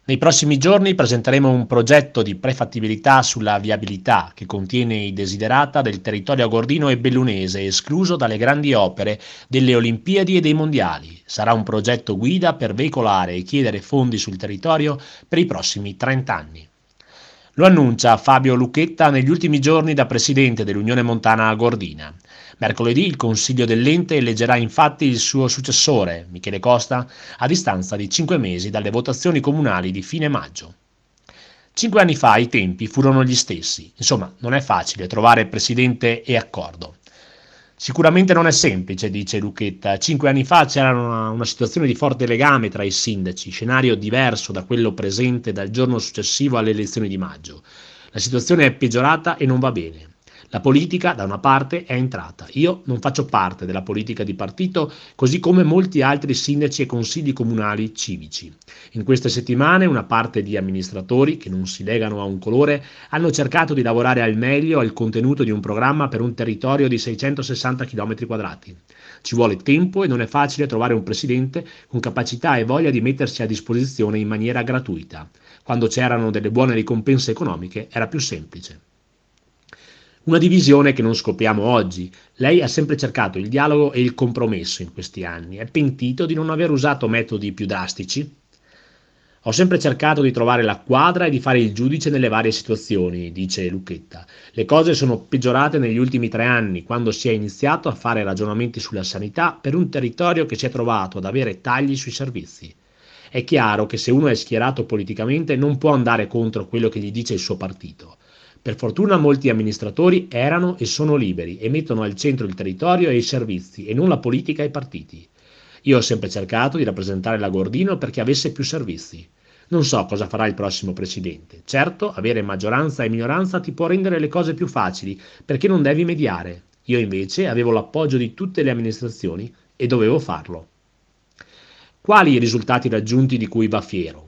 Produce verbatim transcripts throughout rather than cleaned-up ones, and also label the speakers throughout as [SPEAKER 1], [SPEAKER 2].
[SPEAKER 1] Nei prossimi giorni presenteremo un progetto di prefattibilità sulla viabilità che contiene i desiderata del territorio agordino e bellunese, escluso dalle grandi opere delle Olimpiadi e dei Mondiali. Sarà un progetto guida per veicolare e chiedere fondi sul territorio per i prossimi trenta anni. Lo annuncia Fabio Lucchetta negli ultimi giorni da presidente dell'Unione Montana Agordina. Mercoledì il Consiglio dell'ente eleggerà infatti il suo successore, Michele Costa, a distanza di cinque mesi dalle votazioni comunali di fine maggio. Cinque anni fa i tempi furono gli stessi, insomma non è facile trovare presidente e accordo. Sicuramente non è semplice, dice Lucchetta. Cinque anni fa c'era una, una situazione di forte legame tra i sindaci, scenario diverso da quello presente dal giorno successivo alle elezioni di maggio. La situazione è peggiorata e non va bene. La politica, da una parte, è entrata. Io non faccio parte della politica di partito, così come molti altri sindaci e consigli comunali civici. In queste settimane una parte di amministratori, che non si legano a un colore, hanno cercato di lavorare al meglio al contenuto di un programma per un territorio di seicentosessanta chilometri quadrati. Ci vuole tempo e non è facile trovare un presidente con capacità e voglia di mettersi a disposizione in maniera gratuita. Quando c'erano delle buone ricompense economiche era più semplice. Una divisione che non scopriamo oggi. Lei ha sempre cercato il dialogo e il compromesso in questi anni. È pentito di non aver usato metodi più drastici? Ho sempre cercato di trovare la quadra e di fare il giudice nelle varie situazioni, dice Lucchetta. Le cose sono peggiorate negli ultimi tre anni, quando si è iniziato a fare ragionamenti sulla sanità per un territorio che si è trovato ad avere tagli sui servizi. È chiaro che se uno è schierato politicamente non può andare contro quello che gli dice il suo partito. Per fortuna molti amministratori erano e sono liberi e mettono al centro il territorio e i servizi e non la politica e i partiti. Io ho sempre cercato di rappresentare l'Agordino perché avesse più servizi. Non so cosa farà il prossimo presidente. Certo, avere maggioranza e minoranza ti può rendere le cose più facili perché non devi mediare. Io invece avevo l'appoggio di tutte le amministrazioni e dovevo farlo. Quali i risultati raggiunti di cui va fiero?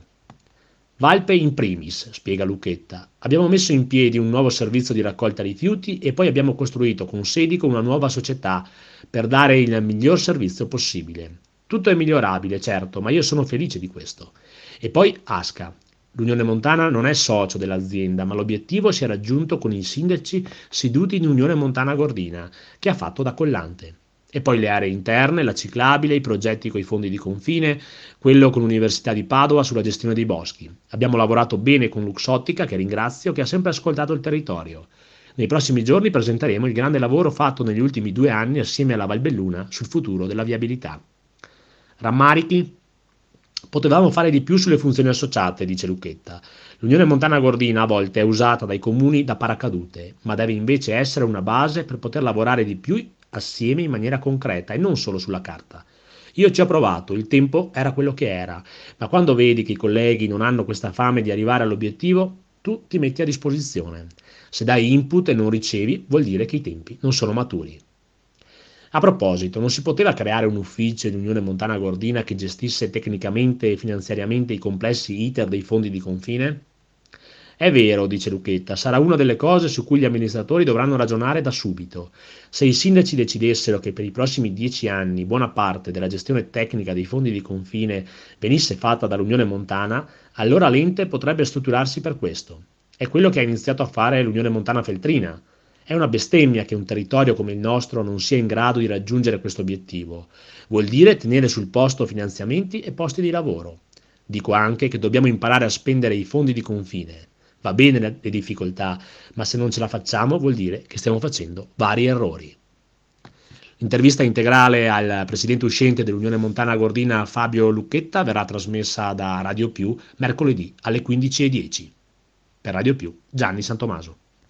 [SPEAKER 1] Valpe in primis, spiega Lucchetta. Abbiamo messo in piedi un nuovo servizio di raccolta rifiuti e poi abbiamo costruito con Sedico una nuova società per dare il miglior servizio possibile. Tutto è migliorabile, certo, ma io sono felice di questo. E poi Asca. L'Unione Montana non è socio dell'azienda, ma l'obiettivo si è raggiunto con i sindaci seduti in Unione Montana Gordina, che ha fatto da collante. E poi le aree interne, la ciclabile, i progetti con i fondi di confine, quello con l'Università di Padova sulla gestione dei boschi. Abbiamo lavorato bene con Luxottica, che ringrazio, che ha sempre ascoltato il territorio. Nei prossimi giorni presenteremo il grande lavoro fatto negli ultimi due anni assieme alla Valbelluna sul futuro della viabilità. Rammarichi? Potevamo fare di più sulle funzioni associate, dice Lucchetta. L'Unione Montana Gordina a volte è usata dai comuni da paracadute, ma deve invece essere una base per poter lavorare di più assieme in maniera concreta e non solo sulla carta. Io ci ho provato, il tempo era quello che era, ma quando vedi che i colleghi non hanno questa fame di arrivare all'obiettivo, tu ti metti a disposizione. Se dai input e non ricevi, vuol dire che i tempi non sono maturi. A proposito, non si poteva creare un ufficio di Unione Montana Gordina che gestisse tecnicamente e finanziariamente i complessi iter dei fondi di confine? È vero, dice Lucchetta, sarà una delle cose su cui gli amministratori dovranno ragionare da subito. Se i sindaci decidessero che per i prossimi dieci anni buona parte della gestione tecnica dei fondi di confine venisse fatta dall'Unione Montana, allora l'ente potrebbe strutturarsi per questo. È quello che ha iniziato a fare l'Unione Montana Feltrina. È una bestemmia che un territorio come il nostro non sia in grado di raggiungere questo obiettivo. Vuol dire tenere sul posto finanziamenti e posti di lavoro. Dico anche che dobbiamo imparare a spendere i fondi di confine. Va bene le, le difficoltà, ma se non ce la facciamo vuol dire che stiamo facendo vari errori. L'intervista integrale al presidente uscente dell'Unione Montana Gordina Fabio Lucchetta verrà trasmessa da Radio Più mercoledì alle quindici e dieci. Per Radio Più, Gianni Santomaso.